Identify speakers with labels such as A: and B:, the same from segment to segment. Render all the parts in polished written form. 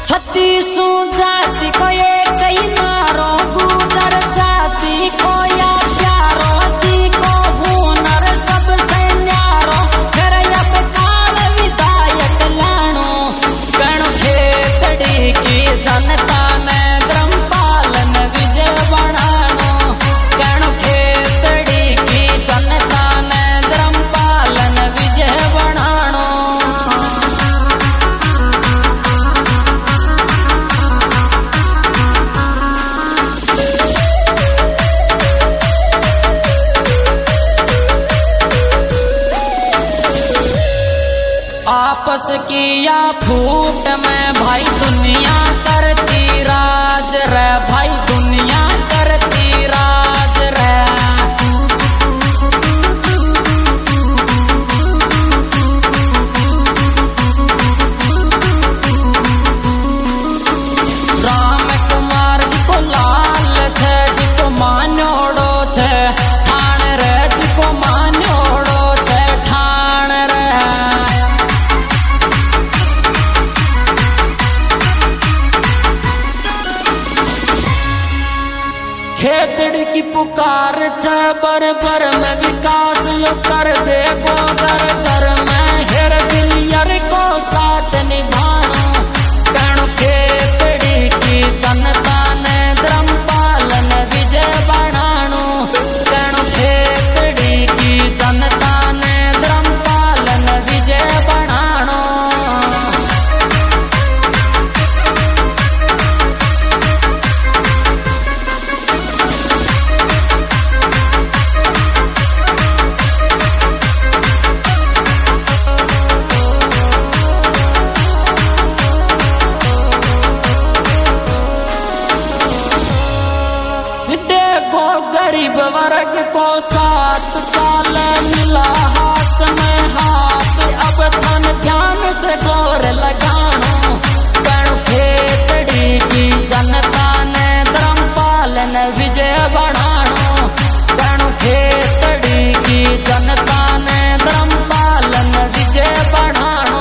A: छत्तीसों जाति को एक ही नारो गुजर जाति को या प्यारो जी को हुनर सबसे न्यारो फिर अब काल विधायक लाणो गण खेतड़ी की जनता ने धर्मपालन विजय बनानो गण खेतड़ी की जनता ने धर्मपालन विजय बनानो। आपस किया फूट में भाई दुनिया करती राज रे भाई दुनिया करती राज रे। राम कुमार जी को लाल थे जिको मान्योड़ो छे ठाण रे जिको मान्योड़ो छे ठाण रे। खेतड़ी की पुकार छे बर में विकास यो कर दे गोदर कर में हेर दिलियर को साथ निभानो कण खेतड़ी की जनता ने धर्मपालन विजय बनानो कण खेतड़ी की जनता ने धर्मपालन विजय बनानो। देखो गरीब वर्ग को 7 साल मिला हाथ में हाथ अब धन ध्यान से गौर लगानो गण खेतड़ी की जनता ने धर्मपालन विजय बनानो गण खेतड़ी की जनता ने धर्मपालन विजय बनानो।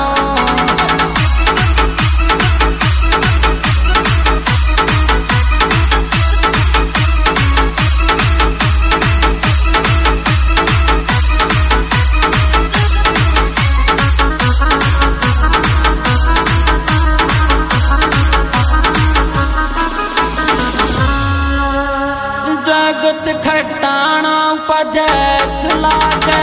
A: जगत खटाणा उपाध्यक्ष लाग